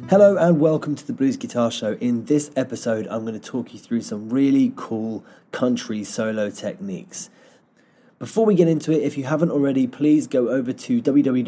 Hello and welcome to the Blues Guitar Show. In this episode, I'm going to talk you through some really cool country solo techniques. Before we get into it, if you haven't already, please go over to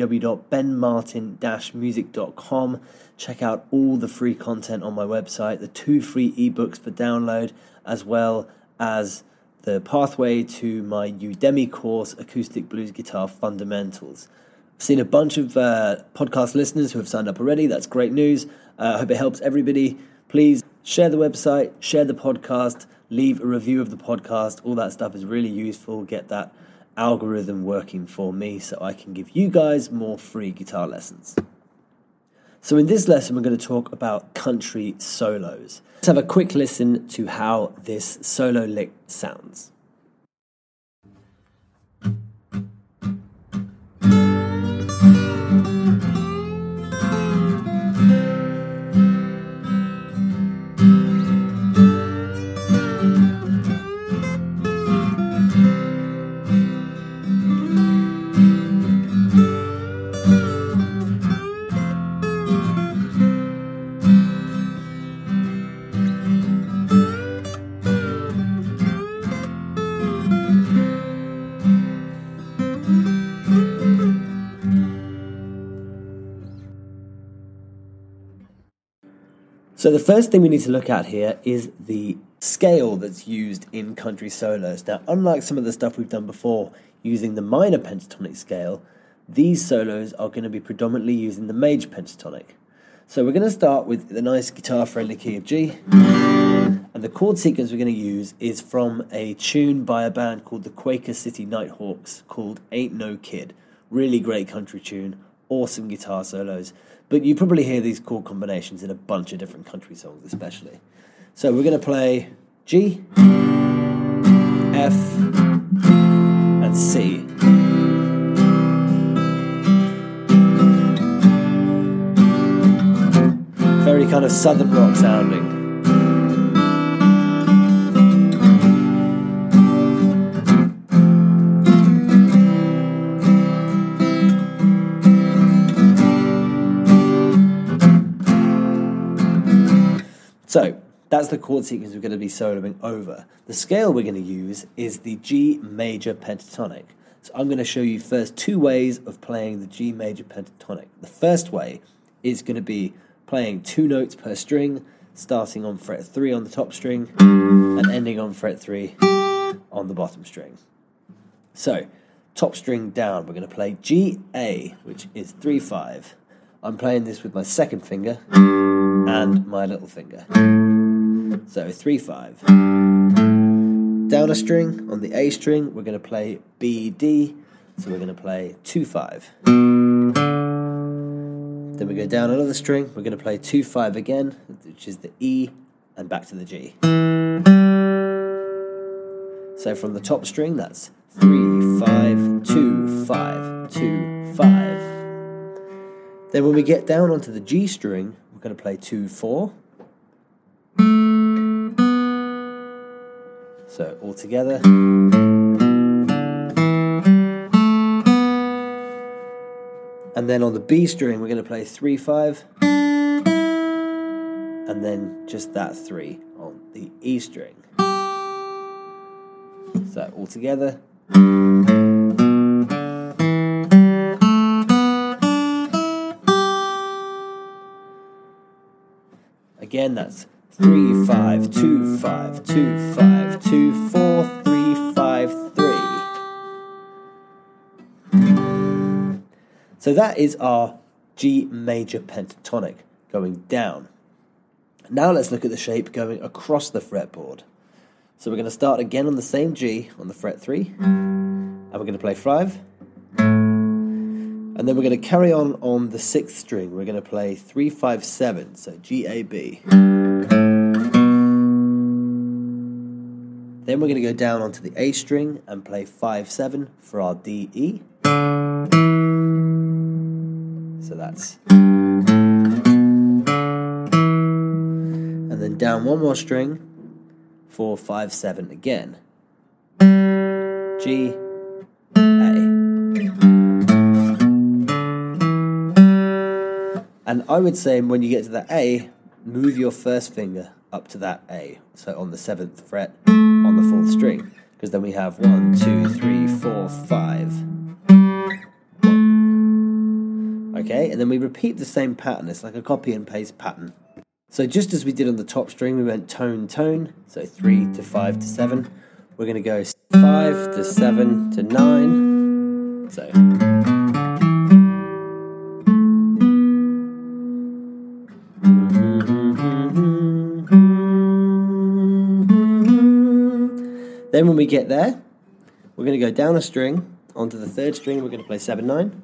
www.benmartin-music.com. Check out all the free content on my website, the 2 free ebooks for download, as well as the pathway to my Udemy course, Acoustic Blues Guitar Fundamentals. I've seen a bunch of podcast listeners who have signed up already. That's great news. I hope it helps everybody. Please share the website, share the podcast, leave a review of the podcast. All that stuff is really useful. Get that algorithm working for me so I can give you guys more free guitar lessons. So in this lesson, we're going to talk about country solos. Let's have a quick listen to how this solo lick sounds. So the first thing we need to look at here is the scale that's used in country solos. Now, unlike some of the stuff we've done before using the minor pentatonic scale, these solos are going to be predominantly using the major pentatonic. So we're going to start with the nice guitar-friendly key of G, and the chord sequence we're going to use is from a tune by a band called the Quaker City Nighthawks called Ain't No Kid. Really great country tune, awesome guitar solos. But you probably hear these chord combinations in a bunch of different country songs especially. So we're going to play G, F, and C. Very kind of southern rock sounding. So, that's the chord sequence we're going to be soloing over. The scale we're going to use is the G major pentatonic. So I'm going to show you first 2 ways of playing the G major pentatonic. The first way is going to be playing 2 notes per string, starting on fret 3 on the top string and ending on fret 3 on the bottom string. So, top string down, we're going to play G A, which is 3-5. I'm playing this with my second finger and my little finger. So 3-5. Down a string on the A string, we're going to play B D. So we're going to play 2-5. Then we go down another string, we're going to play 2-5 again, which is the E, and back to the G. So from the top string, that's 3-5, 2-5, 2-5. Then when we get down onto the G string, we're going to play 2-4. So all together. And then on the B string, we're going to play 3-5. And then just that 3 on the E string. So all together. Again, that's 3-5, 2-5, 2-5, 2-4, 3-5, 3. So that is our G major pentatonic going down. Now let's look at the shape going across the fretboard. So we're going to start again on the same G on the fret 3, and we're going to play 5. And then we're going to carry on the 6th string. We're going to play 3-5-7, so G A B. Then we're going to go down onto the A string and play 5-7 for our D E. So that's. And then down one more string for 5-7 again. G A. And I would say when you get to that A, move your first finger up to that A, so on the 7th fret on the 4th string, because then we have 1, 2, 3, 4, 5. Okay, and then we repeat the same pattern. It's like a copy and paste pattern. So just as we did on the top string, we went tone, tone, so 3 to 5 to 7. We're going to go 5 to 7 to 9. So then when we get there, we're going to go down a string onto the 3rd string. We're going to play 7, 9.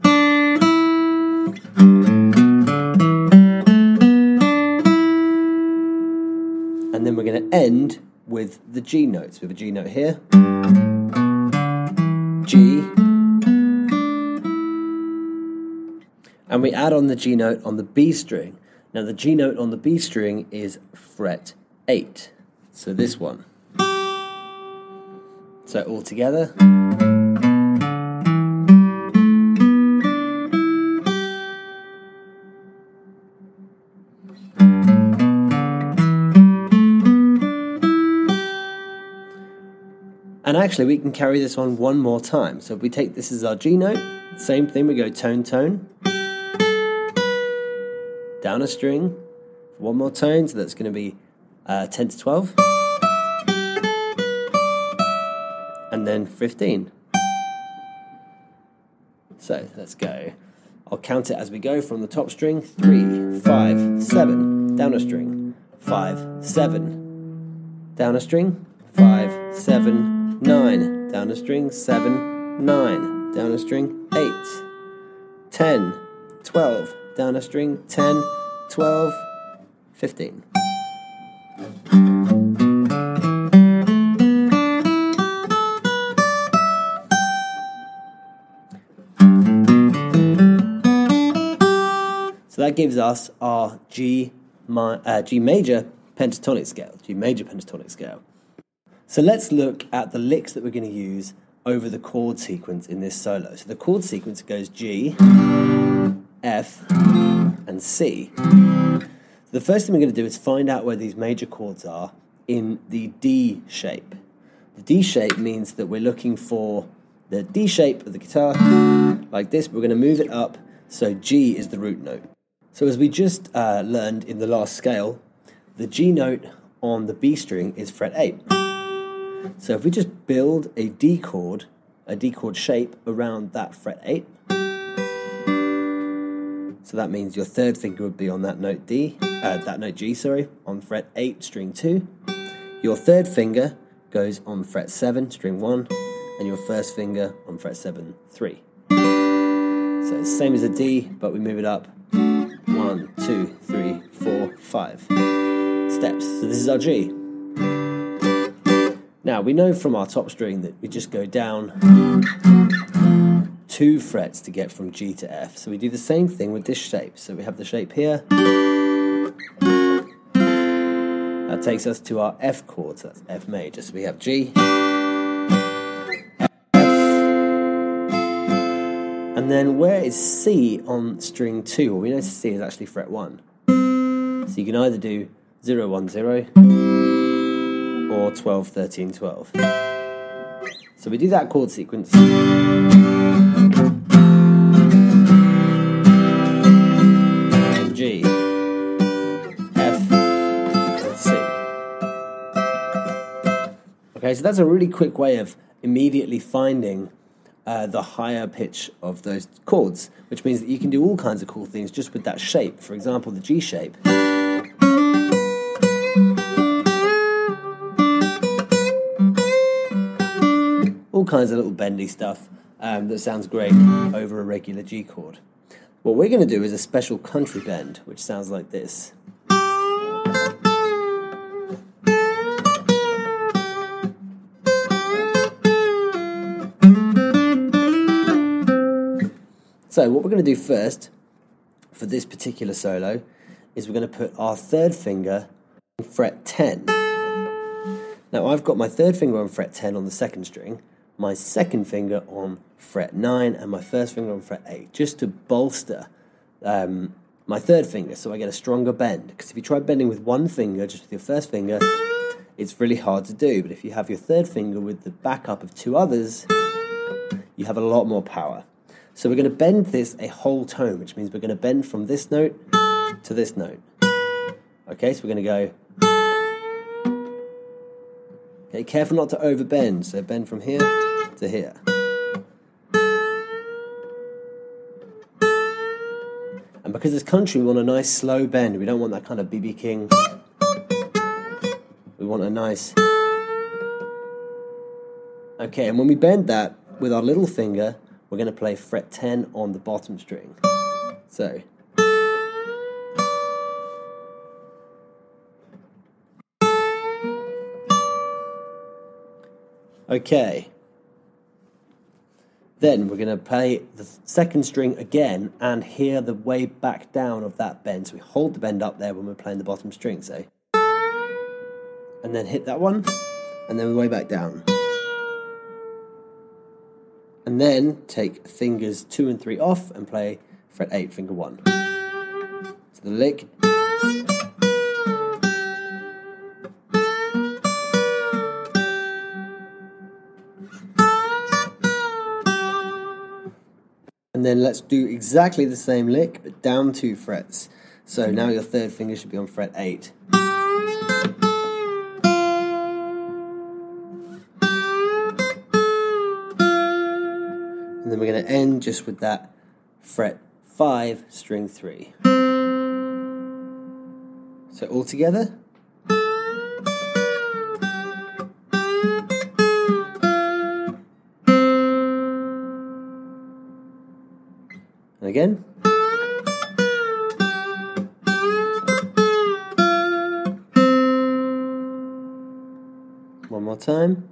And then we're going to end with the G notes. We have a G note here, G, and we add on the G note on the B string. Now the G note on the B string is fret 8, so this one. So all together. And actually we can carry this on one more time. So if we take this as our G note, same thing, we go tone, tone, down a string, one more tone, so that's going to be 10 to 12, and then 15. So let's go. I'll count it as we go from the top string, 3, 5, 7, down a string, 5, 7, down a string, 5, 7, 9, down a string, 7, 9, down a string, 8, 10, 12, down a string, 10, 12, 15. So that gives us our G major pentatonic scale, G major pentatonic scale. So let's look at the licks that we're going to use over the chord sequence in this solo. So the chord sequence goes G, F, and C. So the first thing we're going to do is find out where these major chords are in the D shape. The D shape means that we're looking for the D shape of the guitar, like this. We're going to move it up, so G is the root note. So as we just learned in the last scale, the G note on the B string is fret 8. So if we just build a D chord shape around that fret 8, so that means your 3rd finger would be on that note G, on fret 8, string 2. Your 3rd finger goes on fret 7, string 1, and your 1st finger on fret 7, 3. So it's the same as a D, but we move it up 1, 2, 3, 4, 5 steps. So this is our G. Now, we know from our top string that we just go down 2 frets to get from G to F. So we do the same thing with this shape. So we have the shape here. That takes us to our F chord, so that's F major. So we have G, F, and then where is C on string 2? Well, we know C is actually fret 1. So you can either do 0, 1, 0, or 12, 13, 12. So we do that chord sequence. G, F, and C. Okay, so that's a really quick way of immediately finding the higher pitch of those chords, which means that you can do all kinds of cool things just with that shape. For example, the G shape. All kinds of little bendy stuff that sounds great over a regular G chord. What we're going to do is a special country bend, which sounds like this. So what we're going to do first, for this particular solo, is we're going to put our 3rd finger on fret 10. Now I've got my 3rd finger on fret 10 on the 2nd string, my 2nd finger on fret 9, and my 1st finger on fret 8, just to bolster my third finger, so I get a stronger bend. Because if you try bending with one finger, just with your first finger, it's really hard to do. But if you have your third finger with the backup of two others, you have a lot more power. So we're going to bend this a whole tone, which means we're going to bend from this note to this note. Okay, so we're going to go. Okay, careful not to overbend. So bend from here to here. And because it's country, we want a nice slow bend. We don't want that kind of B.B. King. We want a nice... Okay, and when we bend that with our little finger, we're going to play fret 10 on the bottom string. So... Okay. Then we're going to play the second string again and hear the way back down of that bend. So we hold the bend up there when we're playing the bottom string, say. And then hit that one, and then way back down. And then take fingers 2 and 3 off and play fret 8, finger 1. So the lick. And then let's do exactly the same lick, but down 2 frets. So now your third finger should be on fret 8. And then we're going to end just with that fret 5, string 3. So all together. And again. One more time.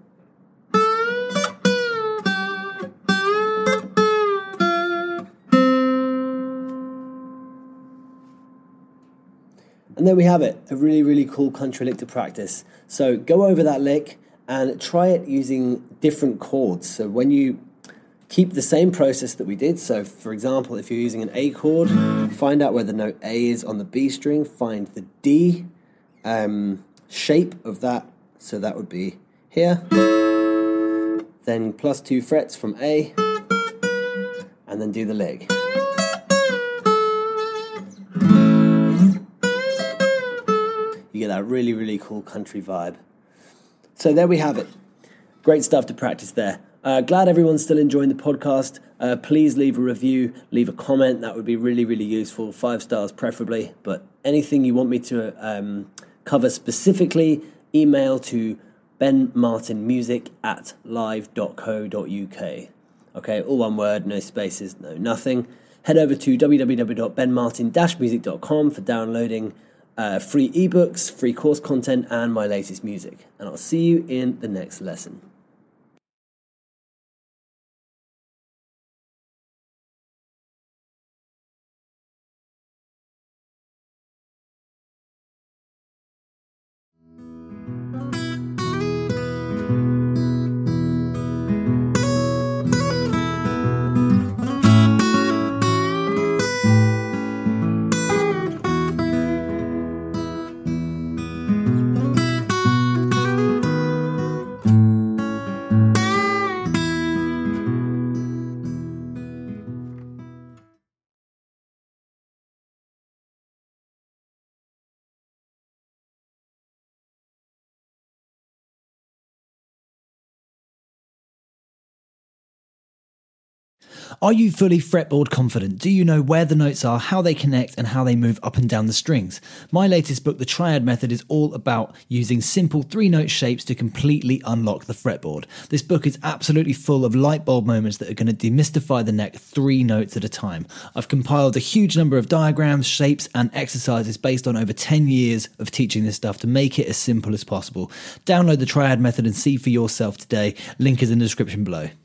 And there we have it, a really, really cool country lick to practice. So go over that lick and try it using different chords. So when you keep the same process that we did, so for example, if you're using an A chord, find out where the note A is on the B string, find the D shape of that, so that would be here, then plus 2 frets from A, and then do the lick. You get that really, really cool country vibe. So there we have it. Great stuff to practice there. Glad everyone's still enjoying the podcast. Please leave a review, leave a comment. That would be really, really useful. 5 stars preferably. But anything you want me to cover specifically, email to benmartinmusic@live.co.uk. Okay, all one word, no spaces, no nothing. Head over to www.benmartin-music.com for downloading free ebooks, free course content, and my latest music. And I'll see you in the next lesson. Are you fully fretboard confident? Do you know where the notes are, how they connect, and how they move up and down the strings? My latest book, The Triad Method, is all about using simple 3-note shapes to completely unlock the fretboard. This book is absolutely full of light bulb moments that are going to demystify the neck 3 notes at a time. I've compiled a huge number of diagrams, shapes, and exercises based on over 10 years of teaching this stuff to make it as simple as possible. Download The Triad Method and see for yourself today. Link is in the description below.